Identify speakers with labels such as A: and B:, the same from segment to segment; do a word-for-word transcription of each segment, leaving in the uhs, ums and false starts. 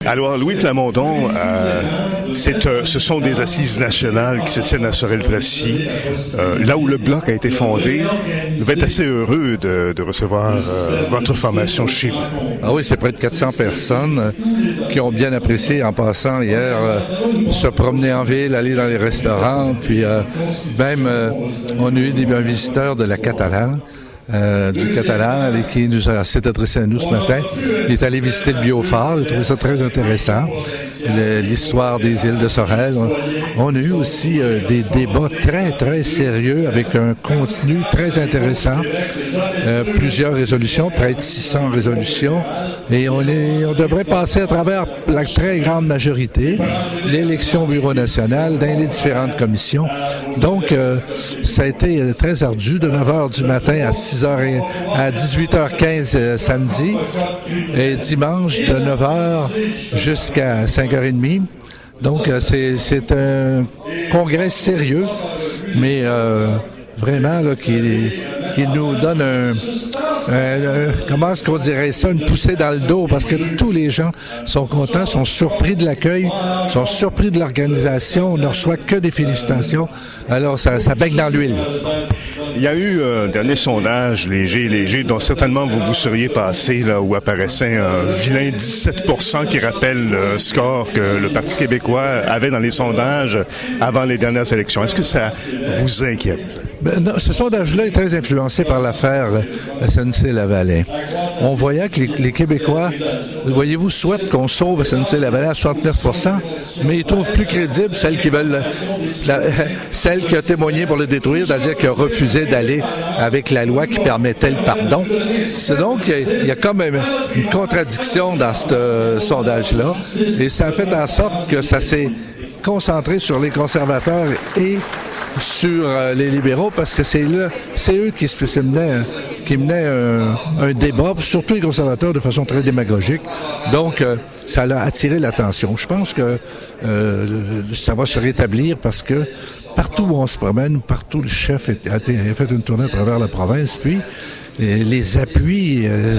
A: Alors, Louis Plamondon, euh, c'est, euh, ce sont des assises nationales qui se tiennent à Sorel-Tracy, euh, là où le Bloc a été fondé. Vous êtes assez heureux de, de recevoir euh, votre formation chez vous.
B: Ah oui, c'est près de quatre cents personnes euh, qui ont bien apprécié en passant hier, euh, se promener en ville, aller dans les restaurants, puis euh, même euh, on a eu des, un visiteur de la Catalane. Euh, du Catalan et qui nous a, s'est adressé à nous ce matin. Il est allé visiter le biophare, il a trouvé ça très intéressant. Le, l'histoire des îles de Sorel. On, on a eu aussi euh, des débats très, très sérieux avec un contenu très intéressant. Euh, plusieurs résolutions, près de six cents résolutions. Et on, est, on devrait passer à travers la très grande majorité, l'élection au Bureau national, dans les différentes commissions. Donc, euh, ça a été très ardu, de neuf heures du matin à six heures à dix-huit heures quinze euh, samedi et dimanche de neuf heures jusqu'à cinq heures trente. Donc, euh, c'est, c'est un congrès sérieux, mais euh, vraiment là, qui, qui nous donne un, un, un... Comment est-ce qu'on dirait ça? Une poussée dans le dos, parce que tous les gens sont contents, sont surpris de l'accueil, sont surpris de l'organisation. On ne reçoit que des félicitations. Alors, ça, ça baigne dans l'huile.
A: Il y a eu un dernier sondage léger, léger, dont certainement vous vous seriez passé, là, où apparaissait un vilain dix-sept pour cent qui rappelle le score que le Parti québécois avait dans les sondages avant les dernières élections. Est-ce que ça vous inquiète?
B: Ben non, ce sondage-là est très influencé par l'affaire S N C-Lavalin. On voyait que les, les Québécois, voyez-vous, souhaitent qu'on sauve S N C-Lavalin à soixante-neuf pour cent, mais ils trouvent plus crédible celle qui veulent, la, celle qui a témoigné pour le détruire, c'est-à-dire qui a refusé d'aller avec la loi qui permettait le pardon. C'est donc, il y a comme une contradiction dans ce euh, sondage-là, et ça a fait en sorte que ça s'est concentré sur les conservateurs et sur euh, les libéraux, parce que c'est là, c'est eux qui, qui menaient, qui menaient un, un débat, surtout les conservateurs, de façon très démagogique. Donc, euh, ça a attiré l'attention. Je pense que euh, ça va se rétablir parce que partout où on se promène, partout le chef a, a, a fait une tournée à travers la province, puis les, les appuis, euh,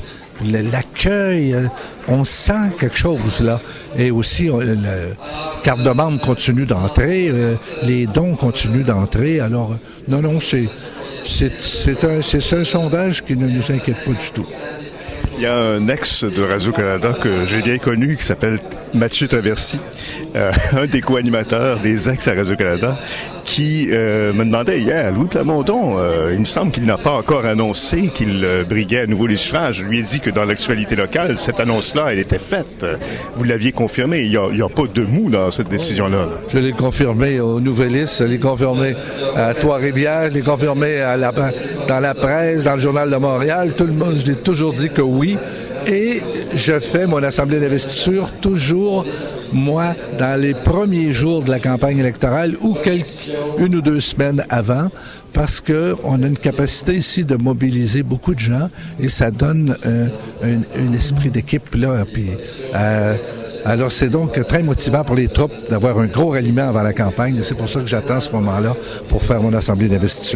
B: l'accueil, on sent quelque chose là. Et aussi, on, la carte de membre continue d'entrer, euh, les dons continuent d'entrer. Alors, non, non, c'est, c'est, c'est, un, c'est un sondage qui ne nous inquiète pas du tout.
A: Il y a un ex de Radio-Canada que j'ai bien connu qui s'appelle Mathieu Traversy, euh, un des co-animateurs des ex à Radio-Canada, qui euh, me demandait hier, Louis Plamondon, euh, il me semble qu'il n'a pas encore annoncé qu'il euh, briguait à nouveau les suffrages. Je lui ai dit que dans l'actualité locale, cette annonce-là, elle était faite. Vous l'aviez confirmé. Il n'y a, a pas de mou dans cette décision-là.
B: Je l'ai confirmé aux Nouvellistes, je l'ai confirmé à Trois-Rivières, je l'ai confirmé à la, dans la presse, dans le Journal de Montréal. Tout le monde, je l'ai toujours dit que oui. Et je fais mon assemblée d'investiture toujours, moi, dans les premiers jours de la campagne électorale ou quelques, une ou deux semaines avant, parce que on a une capacité ici de mobiliser beaucoup de gens et ça donne euh, un, un esprit d'équipe là. Puis, euh, alors c'est donc très motivant pour les troupes d'avoir un gros ralliement avant la campagne. C'est pour ça que j'attends ce moment-là pour faire mon assemblée d'investiture.